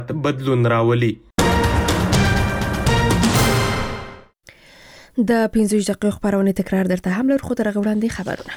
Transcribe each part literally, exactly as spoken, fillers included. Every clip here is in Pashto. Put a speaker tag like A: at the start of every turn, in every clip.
A: بدلون راولي.
B: د پنځه دقیقو خبرونه تکرار درته هم لر خو تر غوړاندې خبرونه.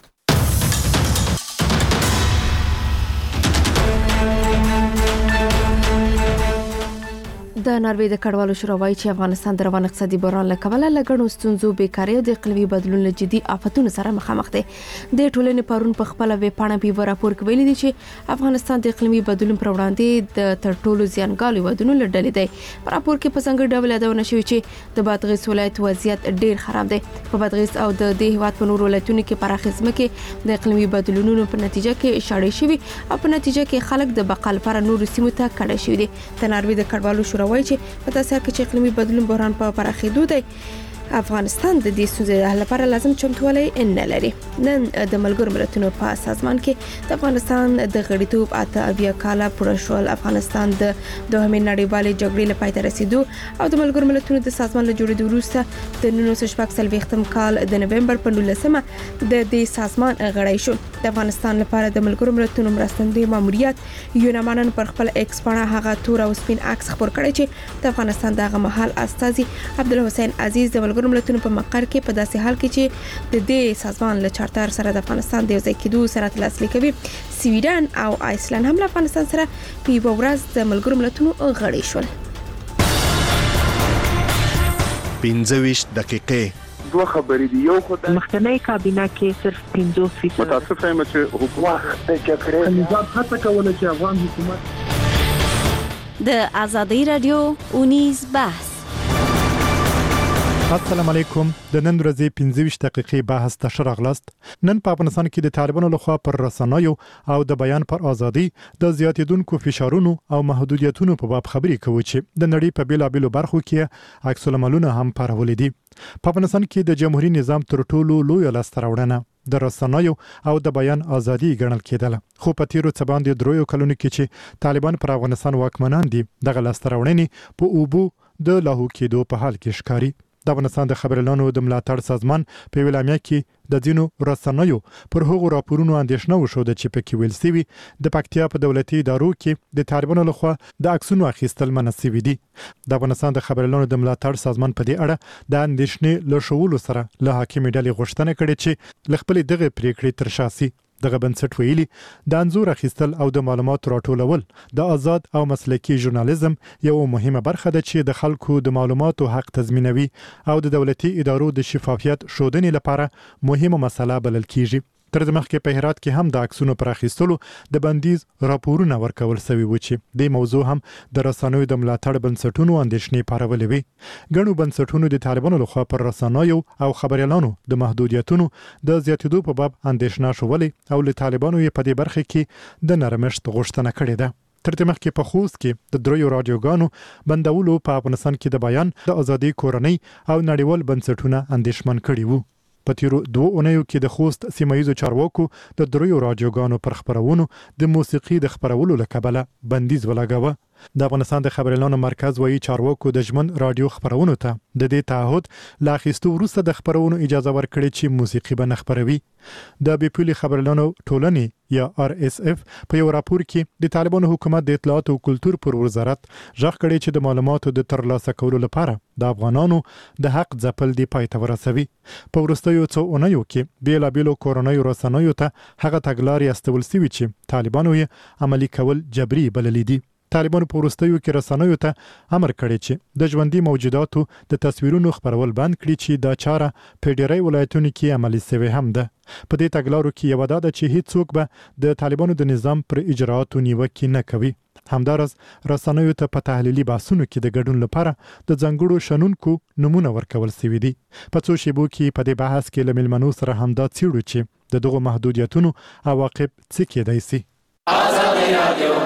B: د ناروې د کډوالو شورا وايي چې افغانستان د روان اقتصادي بحران له کبله له ګڼو ستونزو، بیکاري او د اقلیمي بدلون له جدي آفتونو سره مخامخ دی. د ټولنې پرون په خپل ویبپاڼه په راپور کې ویلي دي چې افغانستان د اقلیمي بدلون پر وړاندې د تر ټولو زیانګالو هیوادونو له ډلې دی. په راپور کې په څنګه ډول یادونه شوې چې د بادغیس ولایت وضعیت ډیر خراب دی. په بادغیس او د دې هیواد په نورو ولایتونو کې پراخ ځمکې د اقلیمي بدلونونو په نتیجه کې شاړې شوي او په نتیجه کې خلک د بقا لپاره نورو سیمو ته کډه شوي دي. د ناروې د کډوالو شورا وايي چې په تاسو کې چې اقلیمي بدلون بحران په پراخېدو دی، افغانستان د دې ستونزې د حل لپاره لازم چمتووالی نه لري. نن د ملګرو ملتونو په سازمان کې د افغانستان د غړیتوب اته اویا کاله پوره شول. افغانستان د دوهمې نړیوالې جګړې له پای ته رسیدو او د ملګرو ملتونو د سازمان له جوړېدو وروسته د نولس سوه شپږ څلوېښتم کال د نومبر په نولسمه د دې سازمان غړی شو. د افغانستان لپاره د ملګرو ملتونو مرستندوی ماموریت یونامانن پر خپل ایکس باندې هغه تور او سپین عکس خبر کړی چې د افغانستان دغه محل استاذي عبدالحسین عزیز د ملګرو ملتونو په مقر کې په داسې حال کې چې د دې سازمان له چارتر سره د افغانستان د ځای کېدو سره لاسلیک کوي. سویډن او آیسلند هم له افغانستان سره په یو ورځ د ملګرو ملتونو غړي شول.
C: پنځه ویشت دقیقې
D: دوه خبرې دي. یو خو د
E: مخکنی کابینه کې صرف پنځوس فیصد
D: متاسفه یم چې حکومت د جګړې نظام هڅه کوله چې افغان حکومت
F: د ازادي رادیو اونیز بحث.
G: السلام علیکم. د نن ورځې پنځه ویشت دقیقې بحث ته راغلاست. نن په افغانستان کې د طالبانو لخوا پر رسنیو او د بیان پر ازادي د زیاتیدونکو فشارونو او محدودیتونو په باب خبرې کوو چې د نړۍ په بیلابېلو برخو کې عکس العملونه هم پارولې دي. په افغانستان کې د جمهوریت نظام تر ټولو لوی لاسته راوړنه د رسنیو او د بیان ازادي ګڼل کېدله. خو په تیرو څه باندې درویو کلونو کې چې طالبان پر افغانستان واکمنان دي، دغه لاسته راوړنې په اوبو د لاهو کېدو په حال کې ښکاري. د افغانستان د خبريالانو د ملاتړ سازمان په ویلامیا کې د ځینو رسنیو پر هغو راپورونو اندېښنه وشوده چې پکې ویل شوي د پکتیا په دولتي ادارو کې د طالبانو لخوا د عکسونو اخیستل منع شوي دي. د افغانستان د خبريالانو د ملاتړ سازمان په دې اړه د اندېښنې له شعور سره له حاکمې ډلې غوښتنه کړې چې ل خپل دغه پریکړې تر شا سي. دغه بنسټ ویلي د انزور اخیستل او د معلوماتو راټولول د آزاد او مسلکي ژورنالیزم یو مهمه برخه ده چې د خلکو د معلوماتو حق تضمینوي او د دولتي ادارو د شفافیت ښودنې لپاره مهمه مسله بلل کیږي. تر دې مخکې په هرات کې هم د عکسونو پر اخیستلو د بندیز راپورونه ورکول شوي و چې د موضوع هم د رسنیو د ملاتړ بنسټونو اندېښنې پارولې وي. ګڼو بنسټونو د طالبانو لخوا پر رسنیو او خبريالانو د محدودیتونو د زیاتېدو په باب اندېښنه شولې او له طالبانو یې په دې برخه کې د نرمښت غوښتنه کړې ده. تر دې مخکې په خوست کې د دریو رادیوګانو بندولو په افغانستان کې د بیان د ازادي کورنۍ او نړیوال بنسټونه اندېښمن کړي وو. په تیرو دوه اونیو کې د خوست سیمایي چارواکو د دریو رادیوګانو پر خبرونو د موسیقي د خبرولو لکبله بندیز ولګاوه. د افغانستان د خبريالانو مرکز وایي چارواکو د ژمن رادیو خبرونو ته د دې تعهد لا اخیستو وروسته د خبرونو اجازه ورکړې چې موسیقي به نه خبروي. د بیپولي خبريالانو ټولنې یا آر اس اف په یو راپور کې د طالبانو حکومت د اطلاعات او کلتور پر وزارت ژغ کړی چې د معلوماتو د ترلاسه کولو لپاره د افغانانو د حق ځپل دی پای ته ورسوي. په وروستیو څو اونیو کې بیلابېلو کورنیو رسنیو ته هغه تګلارې استول شوي چې طالبانو یې عملي کول جبري بللي دي. طالبانو په وروستیو کې رسنیو ته امر کړی چې د ژوندۍ موجوداتو د تصویرونو خبرول بند کړي چې دا چاره په ډېری ولایتونو کې عملي شوې هم ده. په دې تګلارو کې یو دا ده چې هیڅوک به د طالبانو د نظام پر اجراءاتو نیوکه نه کوي. همدارس رسنیو ته په تحلیلي بحثونو کې د ګډون لپاره د ځانګړو شنونکو نمونه ورکول شوي دي. په څو شیبو کې په دې بحث کې له مېلمنو سره همدا څیړو چې د دغو محدودیتونو عواقب څه کېدای شي. ازادي رادیو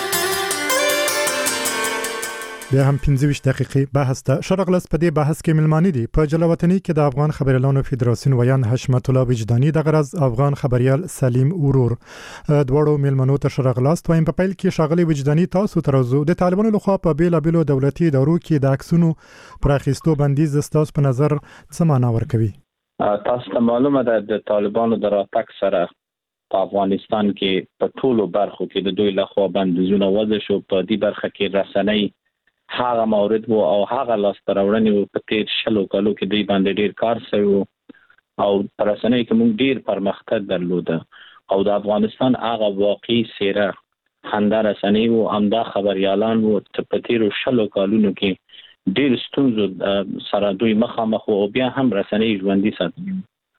G: بیا هم پنځه ویشت دقیقې بحث ته شرغلس. په دې بحث کې ملمانی دي په جلاوطنۍ کې د افغان خبريالانو فدراسیون ویان حشمت الله وجداني د غرض افغان خبريال سلیم ورور دوړو ملمنو ته شرغلس. وایم په پیل کې شاغلي وجداني تاسو ترازو د طالبانو لخوا په بیلابېلو دولتي ادارو کې د عکسونو پر اخیستو بندیز ستاسو په نظر څه معنا ورکوي؟
H: تاسو ته معلومه ده د طالبانو د راتګ سره
A: په افغانستان کې په ټولو برخو کې د دوی لخوا بندیزونه وضع شو. په دې برخه کې رسنۍ هغه مورد وو او هغه لاسته راوړنې په تیر شلو کالو کې دوی باندې ډیر کار شوی او په رسنۍ کې موږ ډیر پرمختګ درلوده او د افغانستان هغه واقعي څیره همدا رسنۍ وو، همدا خبريالان وو چې په تیرو شلو کالونو کې ډیر ستونزو سره دوی مخامخ وو او بیا هم رسنۍ ژوندۍ ساتلې.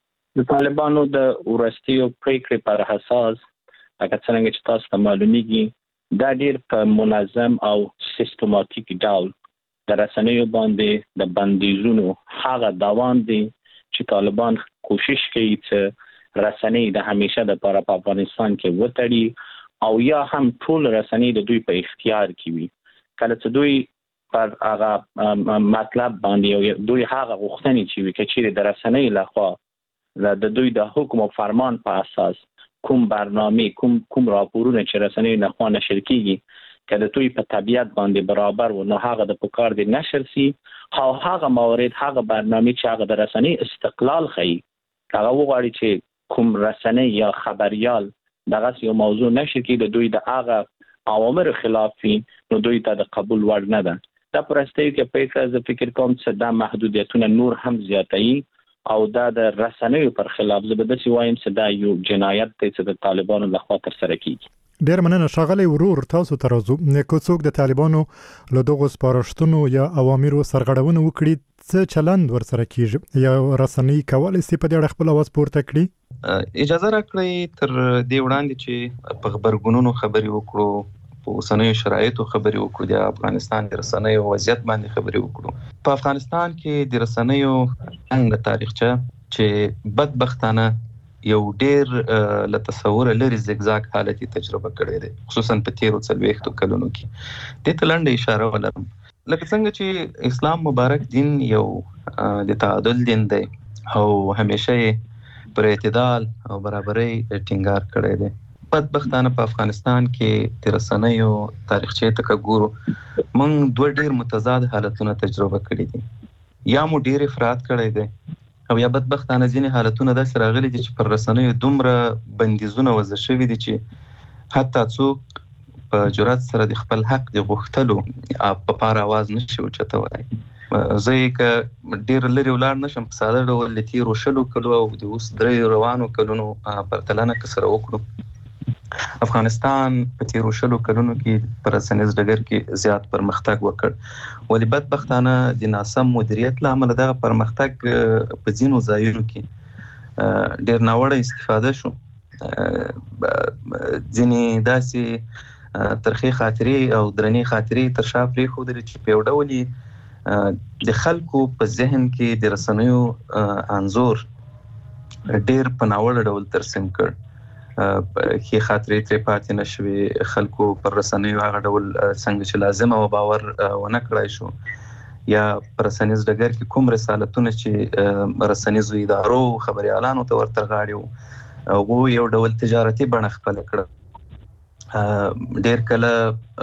A: د طالبانو د ورستیو پریکړې پر اساس هغه څنګه چې تاسو ته معلومیږي دا ډیر په منظم او سیستماتیک ډول د رسنیو باندې د بندیزونو هغه دوام دی چې طالبان کوشش کوي چې رسنۍ د همیشه د لپاره په افغانستان کې وتړي او یا هم ټول رسنۍ د دوی په اختیار کې وي. کله چې دوی پر هغه مطلب باندې دوی هغه غوښتنې چې وي چې د رسنۍ لخوا د دوی د حکم او فرمان په اساس کوم برنامه کوم کوم راپورونه چې رسنۍ نه خو نشر کیږي کله دوی په طبيعت باندې برابر و نو هغه د پکار دي نشر سي او هغه موارد هغه برنامه چې هغه د رسنۍ استقلال خي هغه وغواړي چې کوم رسنۍ یا خبريال دغه یو موضوع نشر کړي د دوی د هغه اوامر خلاف نو دوی ته د قبول وړ نه ده. دا پرسته کې په ځکه فکر کوم چې دا محدودیتونه نور هم زیاتوي او دا د رسنیو پر خلاف زبردستی وایم چې دا یو جنایت دی چې د طالبانو لخوا تر سره کیږي.
G: ډیر مننه ښاغلی ورور، تاسو ته راځو. که څوک د طالبانو له دغو سپارښتنو یا اوامرو سرغړونه وکړي څه چلند ورسره کیږي یا رسنۍ کولی شي په دې اړه خپل اواز پورته کړي؟
H: اجازه راکړئ تر دې وړاندې چې په خبرګونونو خبرې وکړو، په اوسنیو شرایطو خبرې وکړو، د افغانستان د رسنیو وضعیت باندې خبرې وکړو. په افغانستان کې د رسنیو څنګه تاریخچه چې بدبختانه یو ډیر له تصوره لري زګزاګ حالت تجربه کړی دی، خصوصا په تیرو څلوېښتو کلونو کې. دې ته لنډه اشاره ولرم. لکه څنګه چې اسلام مبارک دین یو د تعادل دین دی او همیشه پر اعتدال او برابرۍ ټینګار کړی دی. بدبختانه په افغانستان کې د رسنیو تاریخچه ته ګورو موږ دوه ډیر متضاد حالتونه تجربه کړي دي. یا مو ډیر افراط کړی دی او یا بدبختانه ځینې حالتونه داسې راغلي دي چې پر رسنیو دومره بندیزونه وضع شوي دي چې حتی څوک په جرأت سره د خپل حق د غوښتلو په پاره आवाज نشي اوچتولی. زه یې که ډیر لرې ولاړ نشم په ساده ډول د تیرو شلو کلو او د اوس درې روانو کلونو پرتلنه که سره وکړو، افغانستان په تیرو شلو کلونو کې پر رسنیز ډګر کې زیات پرمختګ وکړ، ولې بدبختانه د ناسم مدیریت له امله دغه پرمختګ په ځینو ځایونو کې ډیر ناوړه استفاده شو. ځینې داسې ترخې خاطرې او درنې خاطرې تر شا پرېښودلې چې په یو ډول د خلکو په ذهن کې د رسنیو انځور ډیر په ناوړه ډول ترسیم کړ. کې خاطرې ترې پاتې نشوي، خلکو پر رسنیو هغه ډول څنګه چې لازم او باور ونه کړای شو، یا پر رسنیز ډګر کې کوم رسالتونه چې رسنیزو ادارو خبريالانو ته ورته غاړي او یو ډول تجارتي بڼه خپل کړ. ډیر کله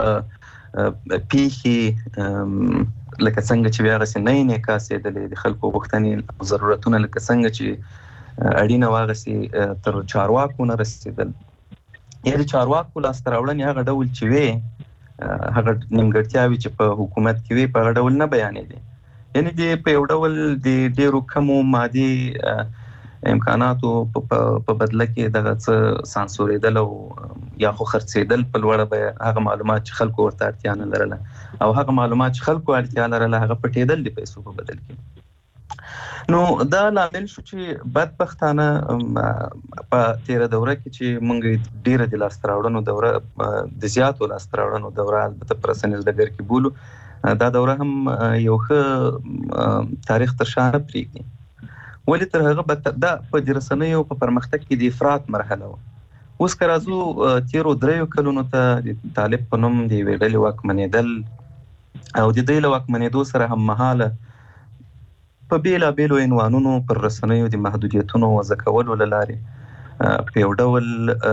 H: پیخي لکه څنګه چې بیا غسې نه یې نکاسېدلې د خلکو غوښتنې او ضرورتونه لکه څنګه چې اړینه واغسې تر چارواکو نه رسېدل. یا د چارواکو لاسته راوړنې هغه ډول چې وې هغه نیمګړتیاوې چې په حکومت کې وې په هغه ډول نه بیانېدې. یعنې د په یو ډول د ډېرو کمو مادي امکاناتو په بدله کې دغه څه سانسورېدل او یا خو خرڅېدل په لوړه بیه هغه معلومات چې خلکو ورته اړتیا نه لرله او هغه معلومات چې خلکو اړتیا لرله هغه پټېدل د پیسو په بدل کې. نو دا لامل شو چې بدبختانه په تیره دوره کې چې موږ ډیره د لاسته راوړنو دوره د زیاتو لاسته راوړنو دوره البته په رسنیز ډګر کې بولو، دا دوره هم یو ښه تاریخ تر شا نه پرېږدي. ولې تر هغه دا په د رسنیو په پرمختګ کې د افراط مرحله وه. اوس که راځو تیرو دریو کلونو ته د طالب په نوم د یوې ډلې واکمنېدل او د دوی له واکمنېدو سره هم مهاله په بیلابیلو عنوانونو پر رسنیو د محدودیتونو وضع کولو له لارې په یو ډول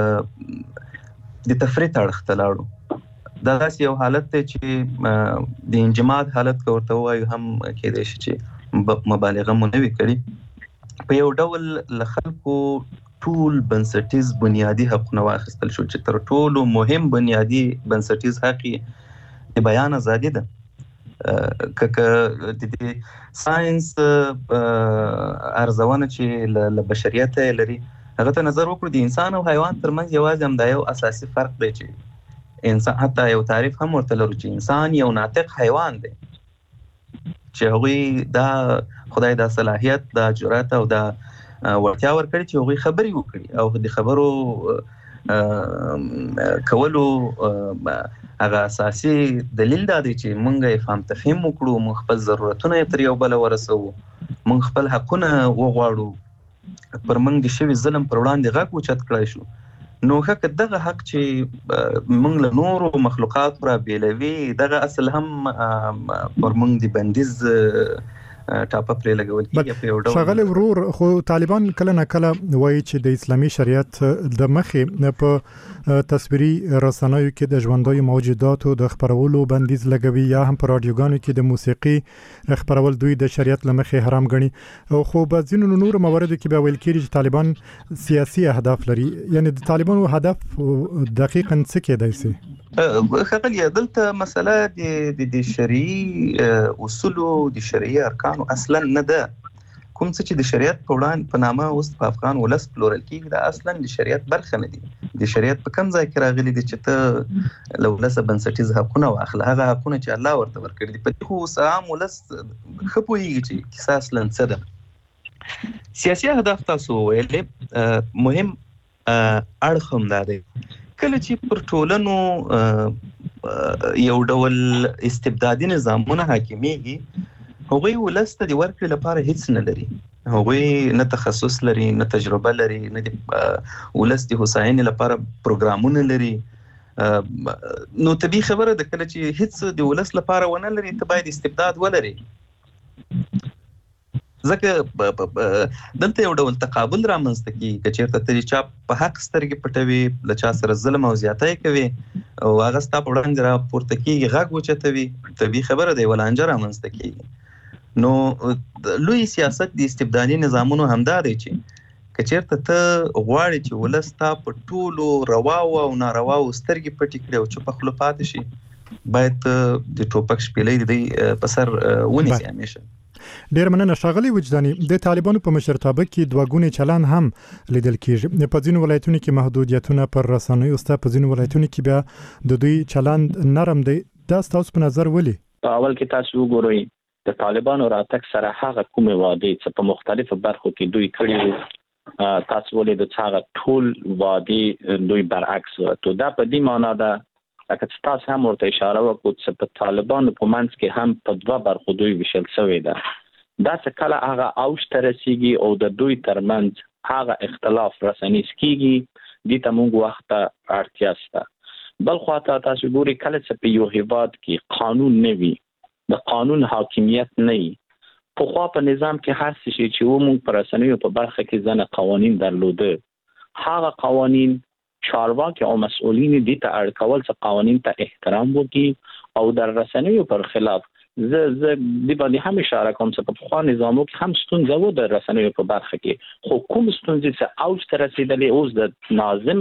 H: د تفریط اړخ ته لاړو. دا داسې یو حالت دی چې د انجماد حالت که ورته ووایو هم کېدای شي چې مبالغه مو نه وي کړې. په یو ډول له خلکو ټول بنسټیز بنیادی حقونه واخیستل شو چې تر ټولو مهم بنیادی بنسټیز حق د بیان ازادي ده. که د ساينس ارزونه چې له بشریت لري هغه ته نظر وکړو د انسان او حیوان ترمنځ یوازې هم دا یو اساسي فرق دی چې انسان حتی یو تعریف هم ورته لرو چې انسان یو ناطق حیوان دی چې هغوی دا خدای دا صلاحیت دا جرأت او دا وړتیا ورکړي چې هغوی خبرې وکړي او د خبرو کولو هغه اساسي دلیل دا دی چې موږ یې فهم تفهیم وکړو، موږ خپل ضرورتونه تر یو بل ورسوو، موږ خپل حقونه وغواړو، پر موږ د شوي ظلم پر وړاندې غږ اوچت کړی شو. نو که دغه حق چې موږ له نورو مخلوقاتو را بیلوي دغه اصل هم پر موږ د بندیز ټاپه پرې لګول کېږي په یو ډول.
G: ښاغلی ورور، خو طالبان کله نه کله وایي چې د اسلامي شریعت د مخې په تصویري رسنیو کې د ژوندیو موجوداتو د خپرولو بندیز لګوي یا هم په راډیوګانو کې د موسیقي خپرول دوی د شریعت له مخې حرام ګڼي. خو په ځینو نورو مواردو کې به ویل کېږي چې طالبان سیاسي اهداف لري. یعنی د طالبانو هدف دقیقاً څه کېدای شي؟
H: خغلی دلته مسله د د شرعي اصولو د شرعي ارکانو اصلا نه ده. کوم څه چې د شریعت په وړاندې په نامه اوس په افغان ولس پلورل کېږي دا اصلا د شریعت برخه نه دي. د شریعت په کوم ځای کې راغلي دي چې ته له ولسه بنسټیز حقونه واخله، هغه حقونه چې الله ورته ورکړي دي. په دې خو اوس عام ولس ښه پوهېږي چې کیسه اصلا څه ده. سیاسي اهداف تاسو ویلې مهم اړخ هم دا دی کله چې پر ټولنو یو ډول استبدادي نظامونه حاکمیږي هغوی ولس ته د ورکړې لپاره هیڅ نه لري، هغوی نه تخصص لري، نه تجربه لري، نه د ولس د هوساینې لپاره پروګرامونه لري. نو طبیعي خبره ده کله چې هیڅ د ولس لپاره ونه لري ته باید استبداد ولري. ځکه دلته یو ډول تقابل رامنځته کېږي که چېرته ته د چا په حق سترګې پټوي، له چا سره ظلم او زیاتی کوي او هغه ستا په وړاندې راپورته کېږي، غږ اوچتوي، طبیعي خبره ده یوه لانجه رامنځته کېږي. نو لوی سیاست د استبدادي نظامونو همدا دی چې که چېرته ته غواړې چې ولس ستا په ټولو رواو او نارواو سترګې پټې کړي او چوپه خوله پاتې شي، باید د ټوپک شپېلۍ د دوی په سر ونیسي همیشه.
G: ډېر مننه ښاغلی وجداني. د طالبانو په مشرتابه کې دوه ګونی چلند هم لیدل کېږي. په ځینو ولایتونو کې محدودیتونه پر رسنیو سته، په ځینو ولایتونو کې بیا د دوی چلند نرم دی. دا ستاسو په نظر ولې؟
A: په اول کې تاسو وګورئ د طالبانو راتګ سره هغه کومې وعدې چې په مختلفو برخو کې دوی کړي تاسو ولې د هغه ټول وعدې دوی برعکس ورته. دا په دې معنا ده لکه چې تاسو هم ورته اشاره وکړو چې په طالبانو په منځ کې هم په دوه برخو دوی ویشل شوی ده. دا چې کله هغه اوج ته رسیږي او د دوی ترمنځ هغه اختلاف رسنیز کېږي، دې ته موږ وخت ته اړتیا شته. بل خوا ته تاسو ګورئ کله چې په یو هیواد کې قانون نه وي، د قانون حاکمیت نه وي، پخوا په نظام کې هر څه چې و موږ په رسنیو په برخه کې ځنه قوانین درلوده، هغه قوانین چارواکي او مسؤلین دې ته اړ کول چې قوانین ته احترام وکړي او در رسنیو پر خلاف زه زه دې باندې هم اشاره کوم چې په خوا نظامو کې هم ستونزه و د رسنیو په برخه کې، خو کوم ستونزې چې اوج ته رسیدلې اوس د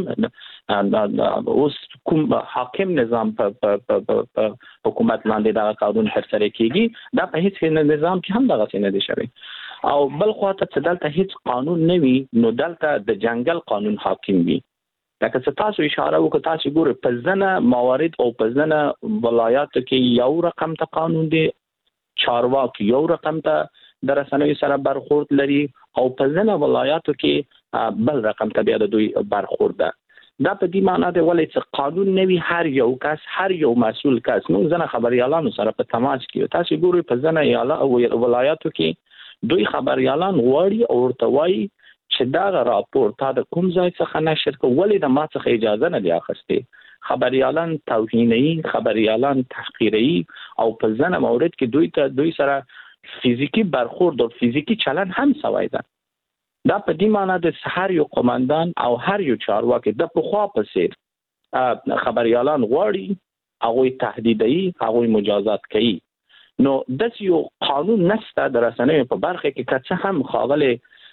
A: ناظم اوس کوم حاکم نظام په حکومت لاندې دا قانون ترسره کیږي، دا په هیڅ نظام کې هم دغه څه نه دي شوی. او بل خوا ته چې دلته هیڅ قانون نه وي نو دلته د جنگل قانون حاکم وي. لکه چې تاسو اشاره وکړه تاسو ګورئ په ځنه موارد او په ځنه ولایاتو کې یو رقم ته قانون دی، چارواکي یو رقم ته د رسنیو سره برخورد لري او په ځنه ولایاتو کې بل رقم ته بیا د دوی برخورد ده. دا په دې معنی دی ولې چې قانون نه وي هر یو کس هر یو مسؤل کس نو ځنه خبريالانو سره په تماس کې تاسو ګورئ په ځنه یاله او ولایاتو کې دوی خبريالان غواړي او ورته وایي چې دا راپور تا د کوم ځای څخه نشر کو ولې د ما څخه اجازه نه دی اخیستې. خبريالان توهیني، خبريالان تحقیري او په ځنه مورد کې دوی ته دوی سره فزیکی برخورد او فزیکی چلن هم سوای ده. دا په دې معنی د هر یو قومندان او هر یو چارواکي د پخوا په څیر خبريالان غواړي هغه تهدیدي هغه مجازات کوي. نو د یو قانون نشته د رسنیو په برخه کې که څه هم خاغله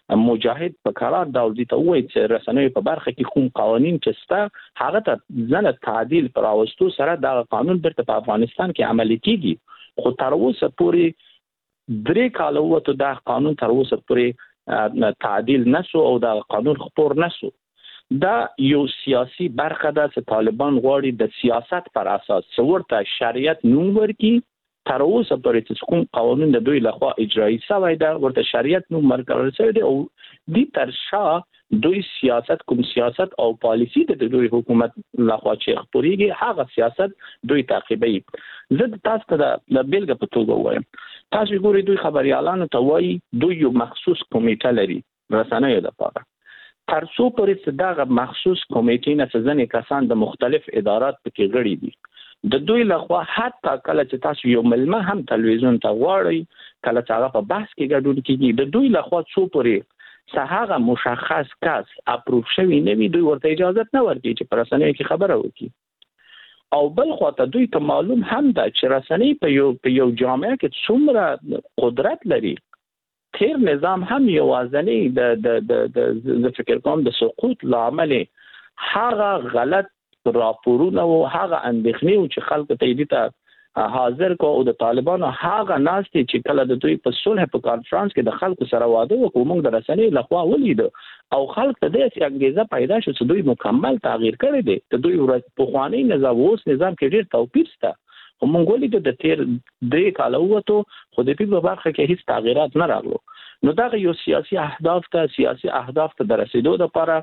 A: مجاهد په قرار ډول دي ته وایي چې رسنیو په برخه کې کوم قوانين چې ستا هغه ته ځنه تعدیل پر اوستو سره دا قانون برته په افغانستان کې عملي کیږي خو تر اوسه پورې درې کال وته دا قانون تر اوسه پورې تعدیل نشو او دا قانون خپور نشو دا یو سیاسي برخه ده چې طالبان غواړي د سیاست پر اساس ورته شریعت نوم ورکړي تر اوسه پورې چې کوم قانون د دوی لخوا اجرایی شوی دا ورته شریعت نوم ورکړل شوی دی او د ترشا دوی سیاست کوم سیاست او پالیسی د دوی حکومت لخوا چې خپوريږي هغه سیاست دوی تعقیبوي زه تاسو ته د بیلګه په توګه وایم تاسو ګورئ دوی خبريالانو ته وایي دوی یو مخصوص کمیټه لري رسنیو لپاره تر څو پورې دا مخصوص کمیټې نه ځنې کسان د مختلف ادارات پکې غړي دي د دوی لخوا حتی کله چې تاسو یو ملمه هم تلویزیون ته غواړئ کله چې هغه په بحث کې ګډون کیږي د دوی لخوا څو پورې هغه مشخص کس اپروف شوی نه وي دوی ورته اجازه نه ورکړي چې پر رسنیو کې خبره وکړي او بل خو ته دوی ته معلوم هم ده چې رسنۍ په یو په یو جامعه کې څومره قدرت لري تیر نظام هم یوازنی د د د فکر کوم د سقوط لامل هغه غلط راپورونه او هغه اندېښنې او چې خلک ته دې ته حاضر کو او د طالبانو هغه ناستي چې کله د دوی په صلح په کانفرنس کې د خلکو سره واده وکړو موږ د رسنۍ لخوا ولید او خلک ته د انګیزه پیدا شو چې دوی مکمل تغییر کړی دی د دوی په خواني نظام اوس نظام کې ډېر توپیر شته او موږ ولید د تیر درې کال وته خو د پیټ په برخه کې هیڅ تغیرات نه راغلو نو دا یو سیاسي اهداف ته سیاسي اهداف ته رسیدو لپاره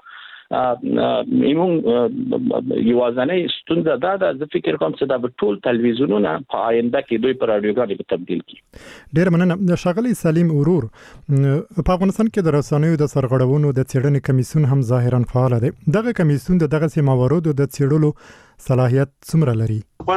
A: ایمون یوازنه ستونزه دا ده زه فکر کوم چې دا ټول تلویزیونونه په آینده کې دوی پر رادیوګانو کې تبدیل کړي
G: ډیر مننه شاغلی سلیم اورور په افغانستان کې د رسنیو د سرغړونو د څېړنې کمیسیون هم ظاهرا فعال دی دغه کمیسیون د دغه موارد د څېړلو صلاحیت څومره لري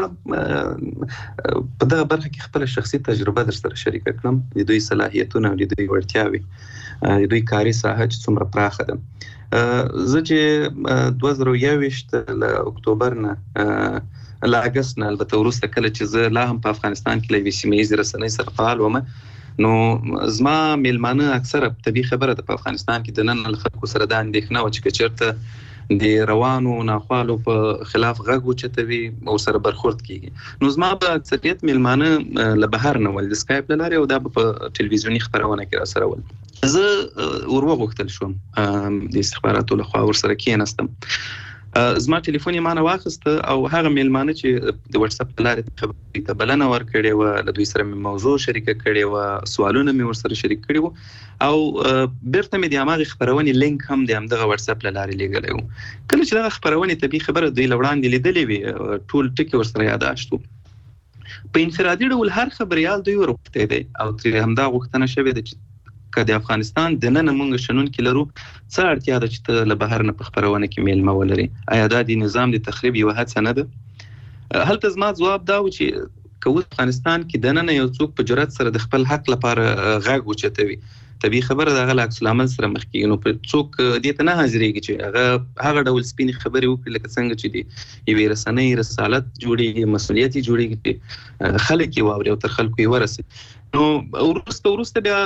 H: په دغه برخه کې خپل شخصي تجربه در سره شریک کړم د دوی صلاحیتونه او د دوی وړتیاوي د دوی کاري ساحه چې څومره پراخه ده زه چې دوه زره یوویشت له اکتوبر نه له اگست نه البته وروسته کله چې زه لا هم په افغانستان کې له سیمه ییز رسنۍ سره فعال وم نو زما میلمانه اکثره طبي خبره ده په افغانستان کې د نن له خلکو سره د اندېښنه او چې چیرته د روانو ناخوالو په خلاف غږ اوچتوي او سره برخورد کیږي نو زما به اکثریت میلمانه له بهر نه ول د سکایپ له لارې او دا په ټلویزیونی خبرونه کې را سره ول زه ورغوښتل شوم د استخباراتو له خوا ور سره کېناستم زما ټلیفون یې مانه واخیست او هغه میلمانه چې د واتس اپ په لارې خبرې ته بلنه ورکړې وه له دوی سره مې موضوع شریکه کړې وه سوالونه مې ورسره شریک کړي وو او بیرته مې د هماغې خپرونې لینک هم د همدغه واتس اپ له لارې لیږلی وو کله چې دغه خپرونې طبي خبره دوی له وړاندې لیدلې وي ټول ټکي ورسره یاداشت وو په انفرادي ډول هر خبریال دوی ورغوښتی دی او ترې همدا غوښتنه شوې ده چې که د افغانستان د نن موږ شنونکي لرو څه اړتیا ده چې ته له بهر نه په خپرونه کې میلمه ولري آیا دا د نظام د تخریب یوه هڅه نه ده هلته زما ځواب دا و چې که اوس افغانستان کې د نن یو څوک په جرأت سره د خپل حق لپاره غږ اوچتوي طبیعي خبره د هغه له عکس العمل سره مخ کېږي نو په څوک دې ته نه حاضرېږي چې هغه هغه ډول سپینې خبرې وکړي لکه څنګه چې د یوې رسنۍ رسالت جوړېږي مسؤلیت یې جوړېږي چې خلک یې واوري او تر خلکو یې ورسي نو وروسته وروسته بیا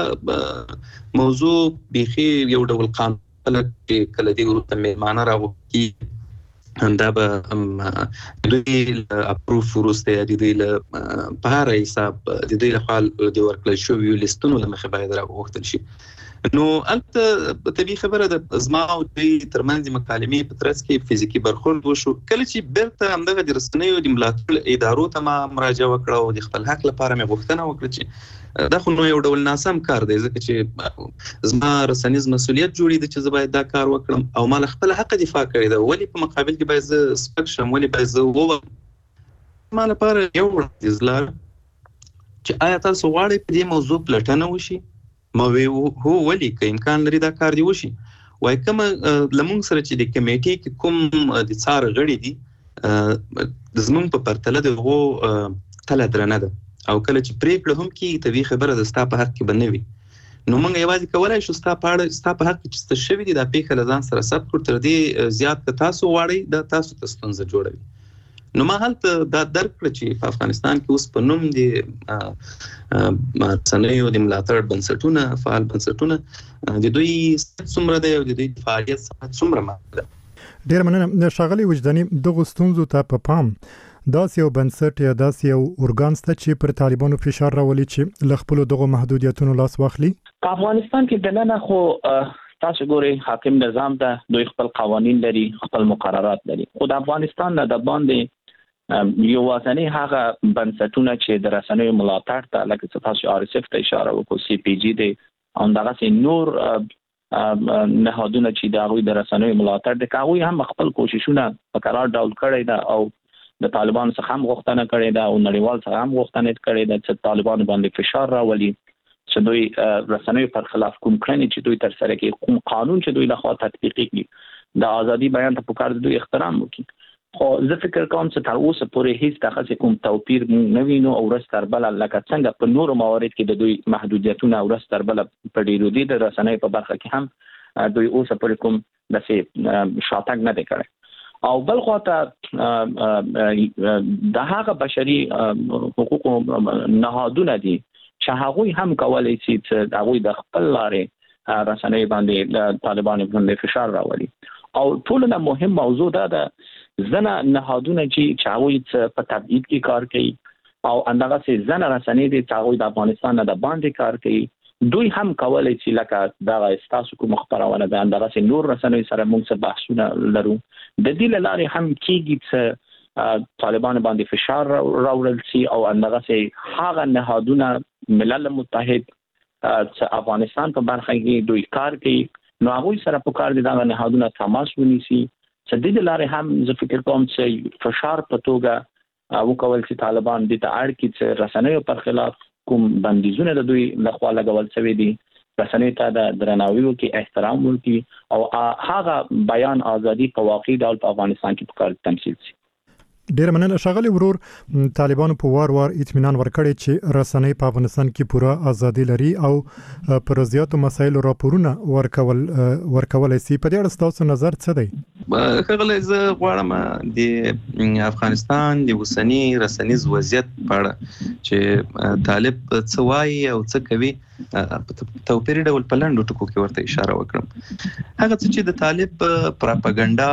H: دا موضوع بیخي یو ډول قانون چې کله دې وروسته میلمانه راوکړي دا به دوی اپروف وروسته د دوی له په هر حساب د دوی لخوا د ورکړل شویو لیستونو له مخې باید راوغوښتل شي نو هلته طبیعي خبره ده زما او دوی ترمنځ د مکالمې په ترڅ کې فزیکي برخورد وشو کله چې بیرته همدغه د رسنیو د ملاتړ ادارو ته ما مراجعه وکړه او د خپل حق لپاره مې غوښتنه وکړه چې دا خو نو یو ډول ناسم کار دی ځکه چې زما رسنیز مسؤلیت جوړېده چې زه باید دا کار وکړم او ما له خپل حق دفاع کړې ده ولې په مقابل کې باید زه سپک شم ولې باید زه ووایم ما لپاره یو وړاندیز لار چې آیا تاسو غواړئ په دې موضوع پلټنه وشي ما وی هو ولې که امکان لري دا کار دی وشي وایي کومه له موږ سره چې د کمیټې کې کوم د څار غړي دي زموږ په پرتله د هغو تله درنه ده او کله چې پریکړه هم کیږي طبیعي خبره ده ستا په حق کې به نه وي نو موږ یوازې کولی شو ستا په اړه ستا په حق کې چې څه شوي دي دا پېښه له ځان سره ثبت کړو تر دې زیات که تاسو غواړئ دا تاسو ته ستونزه جوړوي نو ما هلته دا درک کړ چې په افغانستان کې اوس په نوم دي رسنیو د ملاتړ بنسټونه فعال بنسټونه د دوی څومره دی او د دوی فعالیت څومره ده.
G: ډیر مننه ښاغلي وجداني. دغه ستونزو ته په پام داسې یو بنسټ یا داسې یو ارګان شته چې پر طالبانو فشار راولي چې ل خپل دغه محدودیتونو لاس واخلي.
A: په افغانستان کې دننه خو تاسو ګورئ حاکم نظام ده، دوی خپل قوانين لري، خپل مقررات لري. خو د افغانستان نه د باندې یو واسنی هغه بنسټونه چې د رسنیو ملاتړ ته لکه تاسو آر اس اف ته اشاره وکړو، سی پی جی دی او دغه نور نهادونه چې د هغوی د رسنیو ملاتړ د هغوی هم خپل کوششونه په قرار ډول کړی دا او د طالبانو څخه هم غوښتنه کړې ده او نړیوال څخه هم غوښتنه کړې ده چې طالبانو باندې فشار راولي چې دوی رسنیو پر خلاف کوم کړنې چې دوی تر سره کوي، کوم قانون چې دوی لخوا تطبیق کړي، د ازادي بیان ته پکار دوی احترام وکړي. خو زه فکر کوم چې تر اوسه پورې هیڅ دغه کوم توپیر نه وینو او ورستر بل لکه څنګه په نورو موارد کې د دوی محدودیتونه او ورستر بل په ډیرو دي د رسنیو په برخه کې هم دوی اوسه پورې کوم داسې شاتګ نه دی کړی. او بل خواته د هغه بشري حقوقو نهادونه دي چې هغوی هم کولای شي چې هغوی د خپل لارې رسنۍ باندې طالبانو باندې فشار راولي. او ټولنه مهم موضوع ده د زنه نهادونه چې هغوی په تبعید کې کار کوي او اندغه سي زنه رسنۍ دي چې هغوی د افغانستان نه د باندې کار کوي، دوی هم کولای شي لکه دا استاسو کوم خبرونه ده اندغه سي نور رسنۍ سره موږ څه بحثونه لرو، د دې لارې هم کېږي چې طالبان باندې فشار راوړل شي او اندغه سي هغه نهادونه ملل متحد چې افغانستان په برخه کې دوی کار کوي نو هغوی سره په کار دي دا نهادونه تماس ونیسي چې د دې لارې هم زه فکر کوم چې فشار په توګه وکول چې طالبان د اړ کې چې رسنیو پر خلاف کوم بندیزونه د دوی لخوا لګول شوی دي، رسنیو ته د درناوي او کې احترام ورکړي او هغه بیان ازادي په واقعي ډول په افغانستان کې په کار تمثيل شي.
G: ډیر مننه ښاغلي ورور. طالبانو په وار وار اطمینان ورکړی چې رسنۍ په افغانستان کې پوره ازادي لري او پر زیاتو مسایلو راپورونه ورکول ورکولای شي. په دې اړه تاسو نظر څه دی؟
H: ښاغلی زه غواړم د افغانستان د اوسني رسنیز وضعیت په اړه چې طالب څه وایي او څه کوي توپیري ډول په لنډو ټکو کې ورته اشاره وکړم. هغه څه چې د طالب پروپاګاندا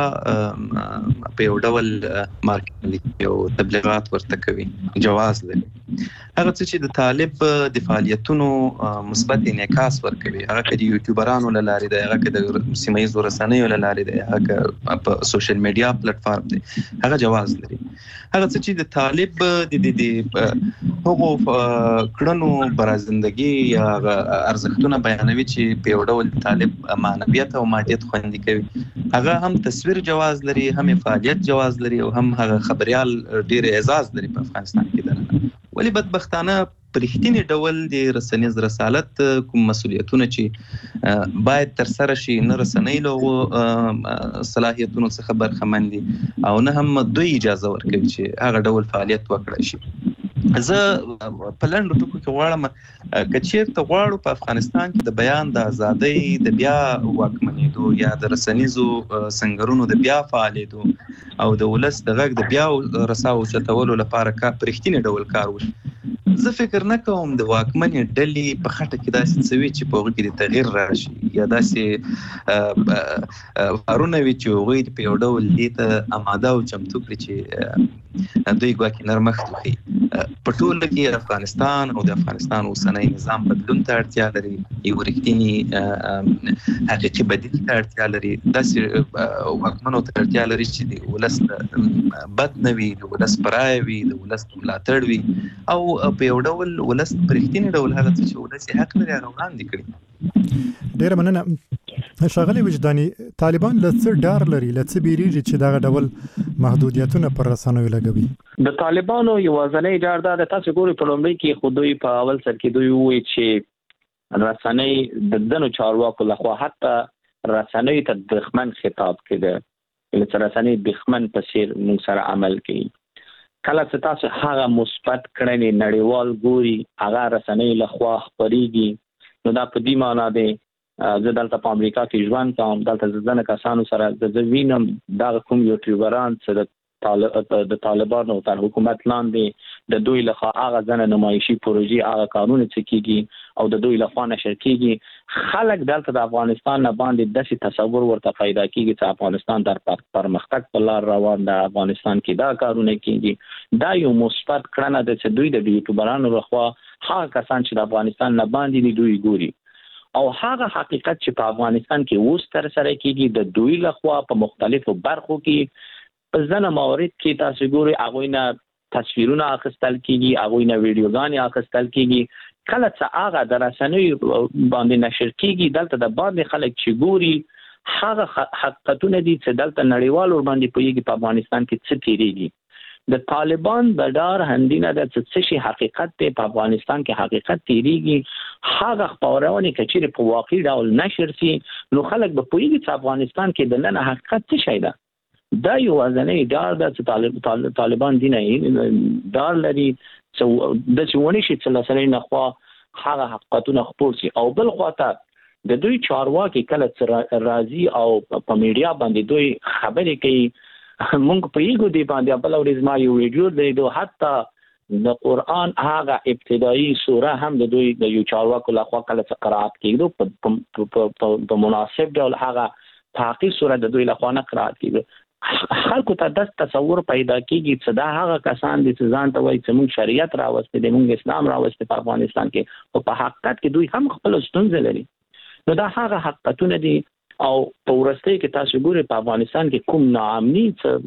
H: په یو ډول مارکیټینګ او تبلیغات ورته کوي جواز لري، هغه څه چې د طالب د فعالیتونو مثبت انعکاس ورکوي، هغه د یوټیوبرانو له لارې دی، هغه د سیمه ییزو رسنیو له لارې دی، هغه په سوشل میډیا پلیټ فارم دی، هغه جواز لري. هغه څه چې د طالب د د هغو کړنو برازندګي یا ارزښتونه بیانوي چې په یو ډول طالب معنویت او مادیت خوندي کوي، هغه هم تصویر جواز لري، هم فعالیت جواز لري او هم هغه خبريال ډیر اعزاز لري په افغانستان کې دنه. ولی بدبختانه په رښتینی ډول د رسنیز رسالت کوم مسولیتونه چې باید تر سره شي نه رسنۍ له صلاحیتونو څخه برخمن دي او نه هم دوی اجازه ورکوي چې هغه ډول فعالیت وکړي شي. زه په لنډو ټکو کې غواړم که چیرته غواړو په افغانستان کې د بیان د ازادۍ د بیا واکمنېدو یا د رسنیزو سنګرونو د بیا فعالېدو او د ولس د غږ د بیا رساو چتولو لپاره کار په رښتینی ډول کار وشي، زه فکر نه کوم د واکمنې ډلې په خټه کې داسې څه وي چې په هغه کې د تغییر راشي یا داسې کارونه وي چې هغوی په یو ډول دې ته اماده او چمتو کړي چې دوی ګواکې نرمښت وښیي. په ټوله کې افغانستان او د افغانستان اوسنی نظام بدلون ته اړتیا لري، یو رښتینی حقیقي بدیل ته اړتیا لري، داسې واکمنو ته اړتیا لري چې د ولس بد نه وي، د ولس په رایه وي، د ولس ملاتړ وي او په یو ډول ولس په رښتینی ډول هغه څه چې ولس یې حق لري هغه وړاندې کړي.
G: ډیر مننه. ښاغلی وجداني، طالبان له څه ډار لري، له څه بیریږي چې دغه ډول محدودیتونه پر رسنیو لګوي؟
A: د طالبانو یوازینی ډار دا د تاسو ګوري په لومړي کې خو دوی په اول سر کې دوی وایي چې رسنۍ د دنو چارواکو لخوا حتی رسنۍ ته دښمن خطاب کړي، چې رسنۍ دښمن په څیر موږ سره عمل کوي. کله چې تاسو هغه مثبت کړنې نړیوال ګوري هغه رسنۍ لخوا خبريږي، نو دا په دې معنی دی زه دلته په امریکا کې ژوند کوم، دلته ځنه کسانو سره د وینم دا کوم یوټیوبران چې د طالبانو تر حکومت لاندې د دوی لخوا هغه ځنه نمایشي پروژې هغه قانون چې کیږي او د دوی لخوا نشر کیږي خلک دلته د افغانستان نه باندې داسې تصور ورته پیدا کیږي چې افغانستان در پرمختګ په لار روان دی افغانستان کې دا کارونه کیږي دا یو مثبت کړنه ده چې دوی د یوټیوبرانو لخوا هغه کسان چې د افغانستان نه باندې دوی ګوري او هغه حقیقت چې په افغانستان کې اوس تر سره کیږي د دوی لخوا په مختلفو برخو کې په ځنه موارد کې تاسو ګوري هغه نه تصویرونه اخیستل کیږي هغه نه ویډیوګانې اخیستل کیږي کله چې هغه درسنوي باندې نشر کیږي دلته د باندې خلک چې ګوري هغه حقیقتونه دي چې دلته نړیوال ور باندې پویږي په افغانستان کې څه تیریږي د طالبان د ډار هندینه د څه شي حقیقت په افغانستان کې حقیقت تیریږي هغه خبرونه کچېره په واقعي ډول نشر سي نو خلک به پویږي چې افغانستان کې د نن حقیقت څه شي ده دا یو ځنې ډار د طالب طالبان دي نه ډار لري چې د چونی شي چې لسره نه خو هغه حقیقتونه خپور سي او بل خواته د دوی چارواکي کله راضي او په میډیا باندې دوی خبرې کوي مونږ په یو دی باندې بل ورځ ما یو ویډیو دی حتی د قران هغه ابتدایي سوره هم د دوی د یو چارواکو لخوا کله قرات کیږي په مناسب ډول هغه تحقیق سوره د دوی لخوا نه قرات کیږي خلکو ته د تصور پیدا کیږي چې دا هغه کسان دي چې ځان ته وایي چې موږ شریعت راوستي دي موږ اسلام راوستي په افغانستان کې او په حقیقت کې دوی هم خپل ستونزې لري نو دا هغه حقیقتونه دي او په ورسته کې تاسو ګورئ په افغانستان کې کوم ناامني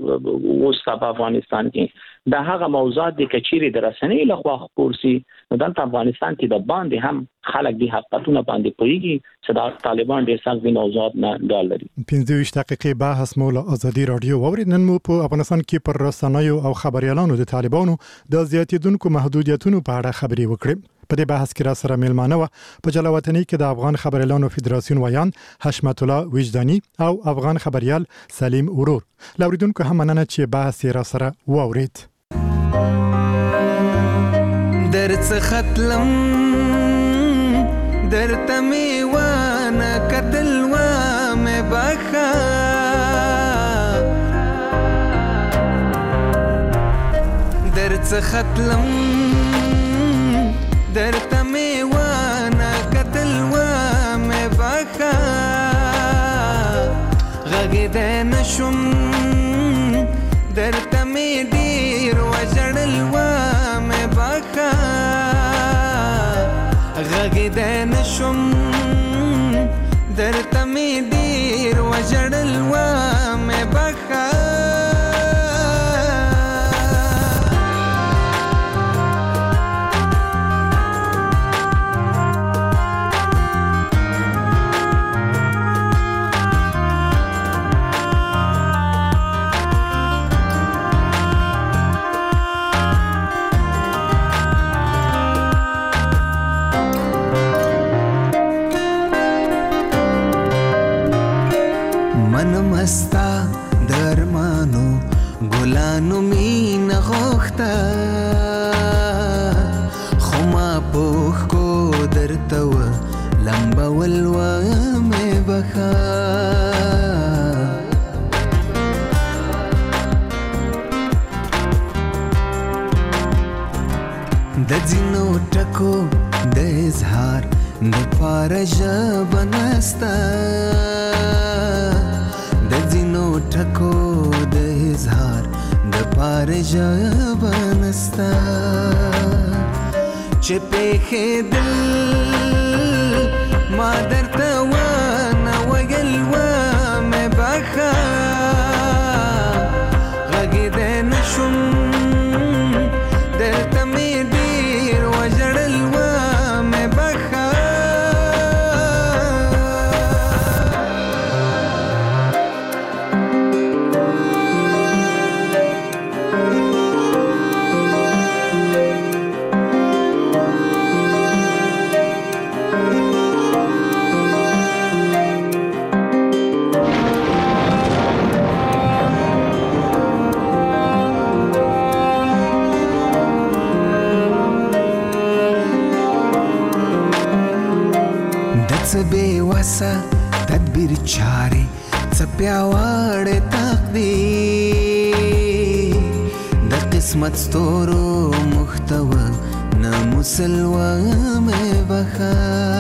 A: چې اوس په افغانستان کې دا هغه موضوعات د کچيري درسنۍ لخوا خپور سي نو دلته افغانستان کې د باندې هم خلک دي حقیقتونه باندې پويږي چې دا طالبان ډېر سخت دي موضوعات نه ډال لري
G: پنځه ویشت دقیقې بحث مو له ازادي رادیو ورید نن مو په افغانستان کې پر رسنیو او خبريالانو د طالبانو د زیاتیدونکو محدودیتونو په اړه خبري وکړې په دې بحث کې را سره میلمانه و په جلاوطنۍ کې د افغان خبريالانو فدراسیون ویان حشمت الله وجداني او افغان خبريال سلیم ورور لوریدونکو هم مننه چې بحث را سره وورید
I: درڅ ختلم درته میوانه کتل و مې بخا درڅ ختلم درته میوانه کتل و مې بخا غږېدی نشم درته مې ډېر وژړل و مې بخا غږېدی نشم درته مې ډېر وژړل و مې بخا مستا درمانو ګلانو مين غوخته خما پوخ کو درته و لمبول و مې بخا د ځینو ټکو د اظهار د پاره ژبه نسته د ځینو ټکو د اظهار د پاره ژبه نسته چې پېښېدل ما درته ونه ویل و مې بخا غږېدی نشم درته مې ډېر وژړل و مې بخا بے وسه تدبیر چارې څه پیاوړی تقدیر قسمت ستورو محتوا ناموس الوام بخا